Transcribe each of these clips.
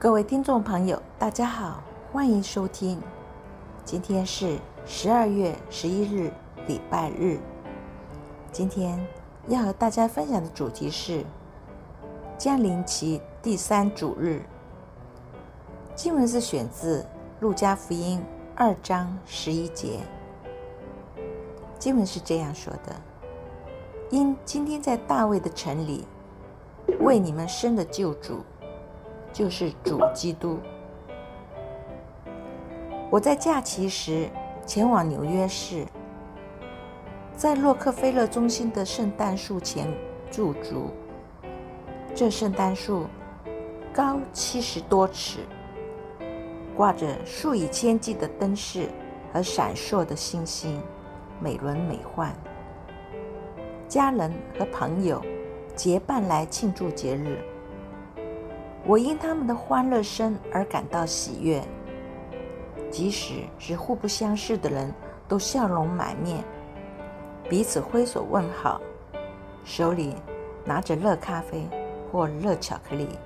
各位听众朋友，大家好，欢迎收听。今天是12月11日，礼拜日。今天要和大家分享的主题是降临期第3主日。经文是选自路加福音2章11节。经文是这样说的：因今天在大卫的城里为你们生的救主，就是主基督。我在假期时前往纽约市，在洛克菲勒中心的圣诞树前驻足。这圣诞树高70多尺，挂着数以千计的灯饰和闪烁的星星，美轮美奂。家人和朋友结伴来庆祝节日，我因他们的欢乐声而感到喜悦。即使是互不相识的人，都笑容满面，彼此挥手问好，手里拿着热咖啡或热巧克力。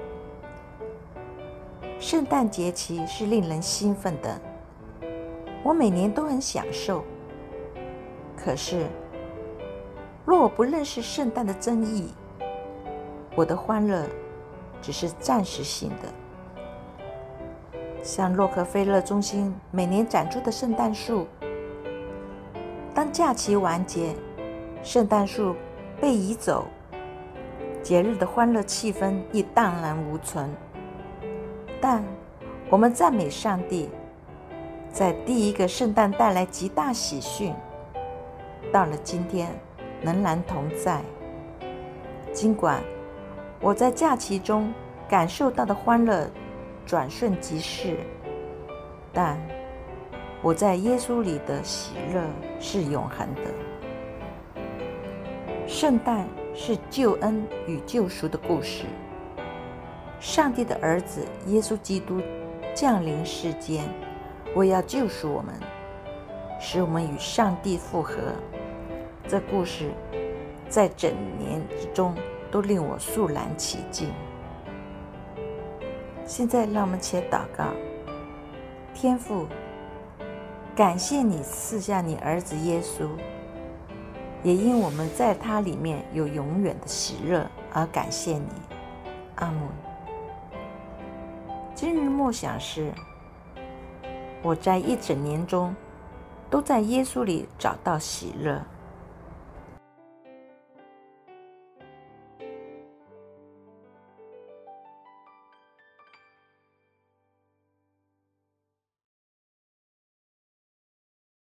圣诞节期是令人兴奋的，我每年都很享受。可是，若我不认识圣诞的真意，我的欢乐只是暂时性的。像洛克菲勒中心每年展出的圣诞树，当假期完结，圣诞树被移走，节日的欢乐气氛亦荡然无存。但我们赞美上帝，在第一个圣诞带来极大喜讯，到了今天仍然同在。尽管我在假期中感受到的欢乐转瞬即逝，但我在耶稣里的喜乐是永恒的。圣诞是救恩与救赎的故事。上帝的儿子耶稣基督降临世间，为要救赎我们，使我们与上帝复合。这故事在整年之中都令我肃然起敬。现在让我们且祷告。天父，感谢你赐下你儿子耶稣，也因我们在他里面有永远的喜乐而感谢你。阿们。今日默想是：我在一整年中都在耶稣里找到喜乐。